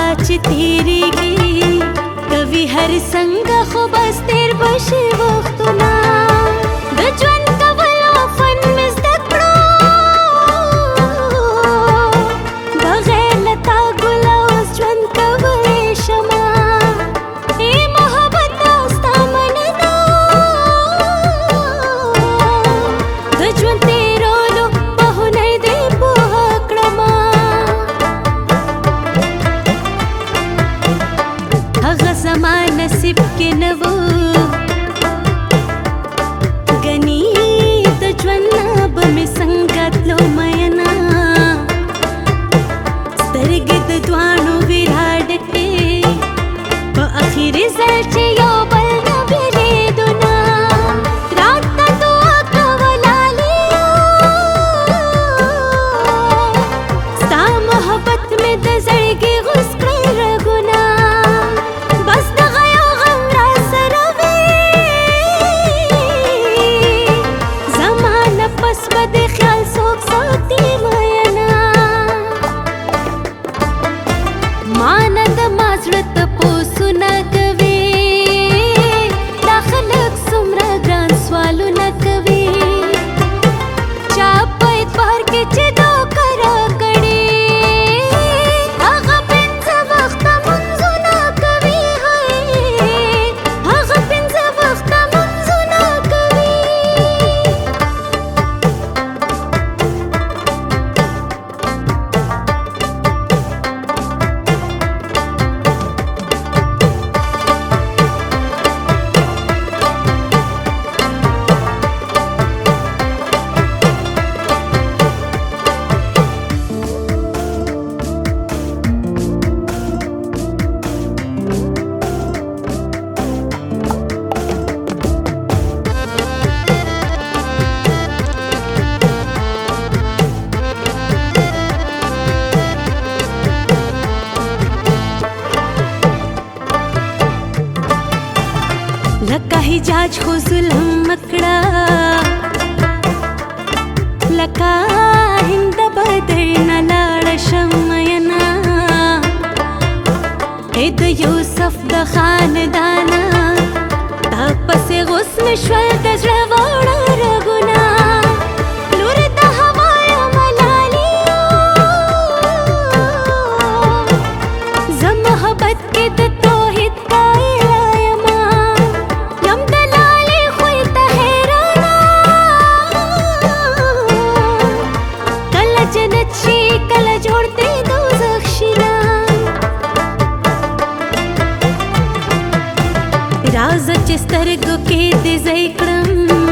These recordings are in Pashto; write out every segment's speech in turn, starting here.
چې تیریږي کوي هر څنګه خو بس تیر بشي وختونه د ژوند کولو فن مې زده کړو بغیر له تا ګله اوس ژوند کولی شمه ای محبت او ستا مننه د ژوند تیرولو په هنر دې پوه کړمه هغه زما نصیب کې نه و ګنې د ژوند نه به مې څنګه تلو میینه سترګې د دواړو وې راډکې په اخري ځل چې یو بل نه بیریدو نه راته دعا کوه لالیو ستا محبت مې د زړګي غوڅ کړی رګونه بس دغه یو غم راسره وي زما نه پس به د خیال څوک ساتي میینه ما نه د ما زړه تپوسونه کوي دا خلک څومره ګران سوالونه کوي چا په اعتبار کې چې دوکه راکړې هغه پنځه وخته منځونه کوي هغه پنځه وخته منځونه کوي لکه حجاج خو ظلم مکړه لکه هند بدر نه لاړه شم میینه ای د یوسف د خاندانه تا پسې غصن شول د زړه واړه رګونه لور د هوا یم لالیو زه محبت کې د توحید قایله یمه یم د لالې خوی ته حیرانه کله جنت شي کله جوړ دې دوزخ شینه راز چې سترګو کې دې ځای کړم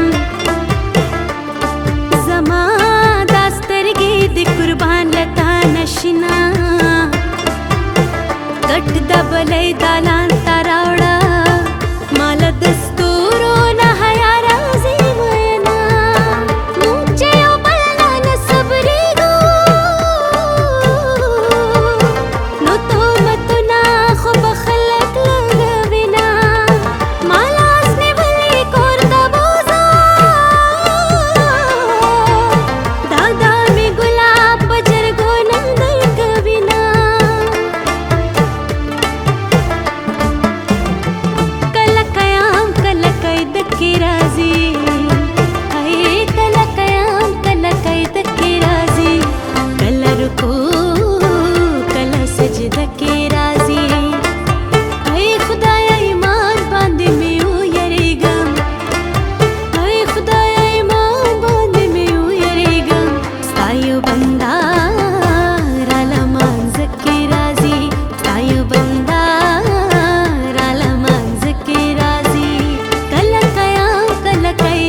زما دا سترګې دې قربان لتا نشینا کټ د بلې دالان ته راوړه مال د ستورو نه حیا راځي میینه موږ چې یو بل نه صبرېږو نو تهمتونه خو به خلک لګوینه ما لاس نیولې کور د بوزو دادا مې ګلاب په جرګو نندر کوینه کله قیام کله قید کې راځي هی کله قیام کله قید کې راځي کله رکوع کله سجده کې راځي هی خدایا ایمان باندې مې ویریږم هی خدایا ایمان باندې مې ویریږم ستا یو بنده راله مانځه کې راځي ستا یو بنده راله مانځه کې راځي کله قیام کله قید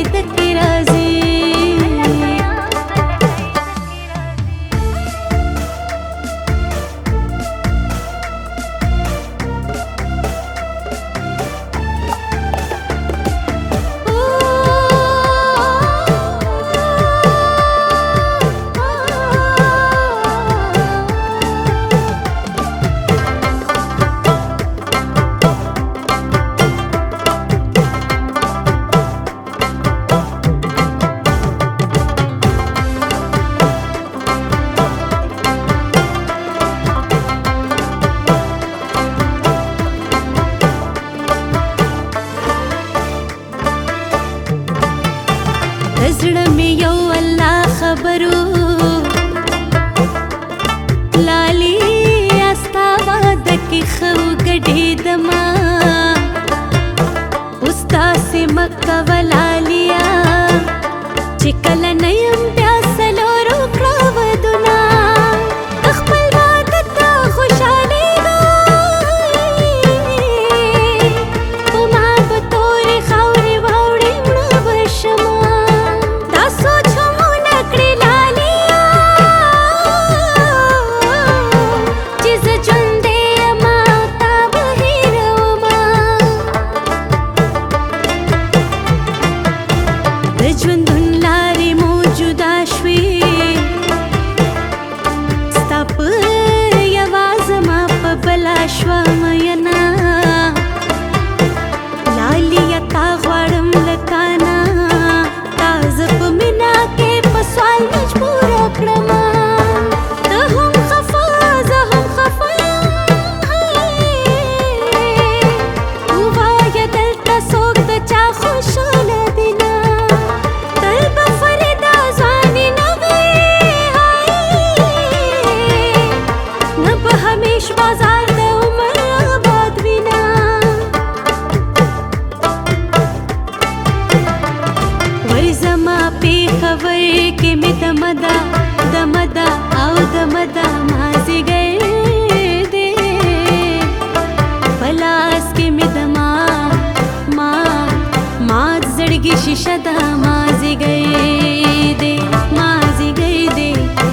زړه مې یو الله خبرو لالي استا واده کې خو ګډېدما اوس داسې مکه ولالیا چې کله نه یم بیا څلورو کړه ودونه خپل واده ته خوشحالېږم خو ما به تورې خاورې واوړې مړه به شمه دا سوچ هم ونه کړې لالیا چې زه ژوندی یمه او تا به هېرومه د ژوندون لارې مو جدا شوې ستا په یوازه ما په بلا شوه مینه لالیا تا غواړم لکه نه تا زه په مینه کې په سوال مجبوره کړمه ته هم خفه زه هم خفه یم ووایه دلته څوک د چا خوشحاله دی نه تل به فریده ځواني نه وي نه به همیش بازار د عمر آباد وي نه وای زما پېښور کې مې دمه ده او دمه ده مازدیګر دی په لاس کې مې د مات زړګي شیشه ده مازدیګر دی